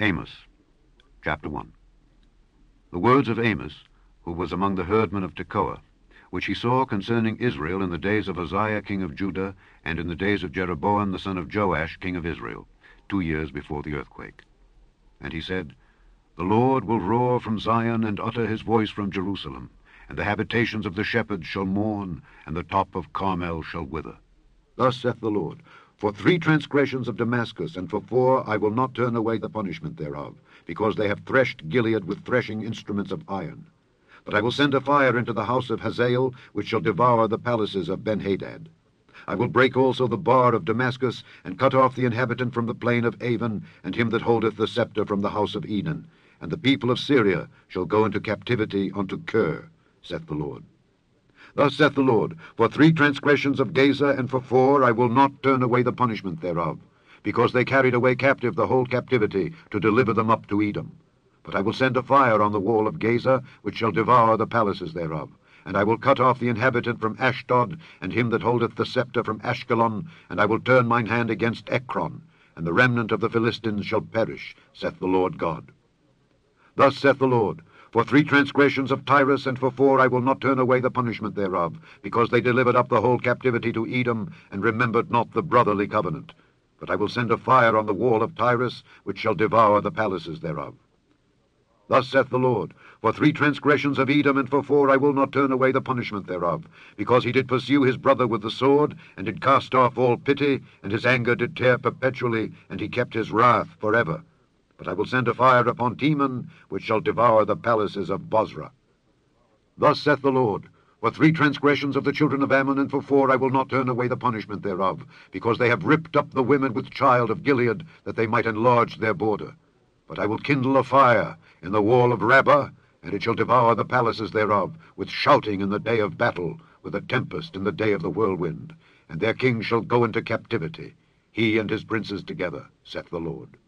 Amos, chapter 1. The words of Amos, who was among the herdmen of Tekoa, which he saw concerning Israel in the days of Uzziah king of Judah, and in the days of Jeroboam the son of Joash king of Israel, 2 years before the earthquake. And he said, The Lord will roar from Zion, and utter his voice from Jerusalem, and the habitations of the shepherds shall mourn, and the top of Carmel shall wither. Thus saith the Lord, For 3 transgressions of Damascus, and for 4 I will not turn away the punishment thereof, because they have threshed Gilead with threshing instruments of iron. But I will send a fire into the house of Hazael, which shall devour the palaces of Benhadad. I will break also the bar of Damascus, and cut off the inhabitant from the plain of Avon, and him that holdeth the scepter from the house of Eden. And the people of Syria shall go into captivity unto Kir, saith the Lord. Thus saith the Lord, For 3 transgressions of Gaza, and for 4 I will not turn away the punishment thereof, because they carried away captive the whole captivity, to deliver them up to Edom. But I will send a fire on the wall of Gaza, which shall devour the palaces thereof. And I will cut off the inhabitant from Ashdod, and him that holdeth the scepter from Ashkelon, and I will turn mine hand against Ekron, and the remnant of the Philistines shall perish, saith the Lord God. Thus saith the Lord, For 3 transgressions of Tyrus, and for 4 I will not turn away the punishment thereof, because they delivered up the whole captivity to Edom, and remembered not the brotherly covenant. But I will send a fire on the wall of Tyrus, which shall devour the palaces thereof. Thus saith the Lord, For 3 transgressions of Edom, and for 4 I will not turn away the punishment thereof, because he did pursue his brother with the sword, and did cast off all pity, and his anger did tear perpetually, and he kept his wrath forever. But I will send a fire upon Teman, which shall devour the palaces of Bozrah. Thus saith the Lord, For 3 transgressions of the children of Ammon, and for 4 I will not turn away the punishment thereof, because they have ripped up the women with child of Gilead, that they might enlarge their border. But I will kindle a fire in the wall of Rabbah, and it shall devour the palaces thereof, with shouting in the day of battle, with a tempest in the day of the whirlwind. And their king shall go into captivity, he and his princes together, saith the Lord.